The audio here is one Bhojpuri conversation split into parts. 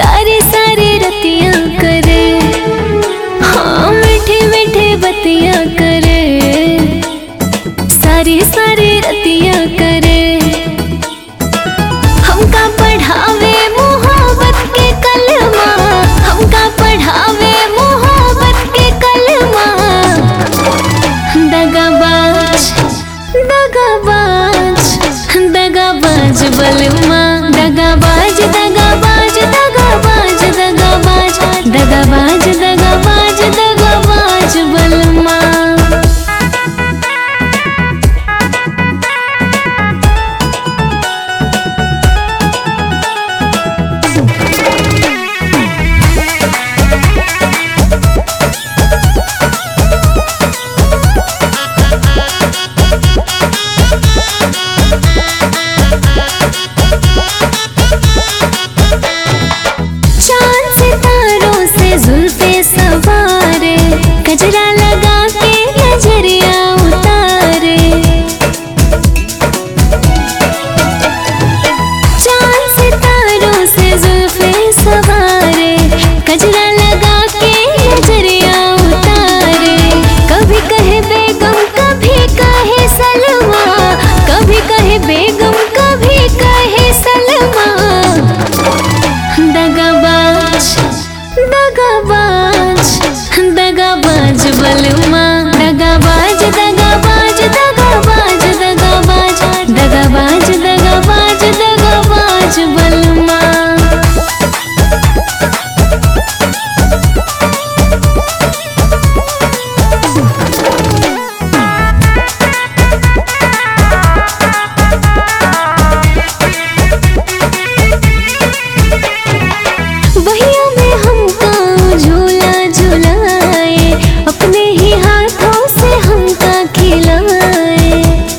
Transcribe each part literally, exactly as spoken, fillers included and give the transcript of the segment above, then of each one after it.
सारे सारे रतियां करे, हाँ मीठे मीठे बतियां करे, सारी सारी रतियां करे। हमका पढ़ावे मोहब्बत के कलमा, हमका पढ़ावे मोहब्बत के कलमा। दगाबाज दगाबाज दगाबाज बलमा, दगाबाज दगाबाज दगाबाज दगाबाज दगाबाज दगाबाज दगाबाज बलमा। जुल्फे सवारे, गजरा लगा के नजरिया उतारे, चांद सितारों से जुल्फे सवारे, गजरा लगा के नजरिया उतारे। कभी कहे बेगम कभी कहे सलमा, कभी कहे बेगम कभी कहे सलमा। दगाबाज दगाबाज दगाबाज बलमा, दगाबाज दगाबाज दगाबाज दगाबाज दगाबाज दगाबाज दगाबाज बलमा। बहिया में हमका झूला झुलाए, अपने ही हाथों से हमका खिलाए।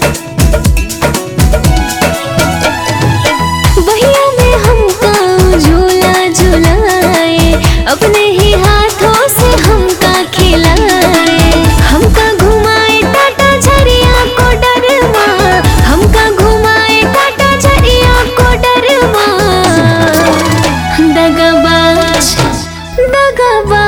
बहिया में हमका झूला झुलाए, अपने ही हाथों से हमका खिलाए। हमका घुमाए टाटा झरिया को डरमा, हमका घुमाए टाटा झरिया को डरमा। दगाबाज दगाबाज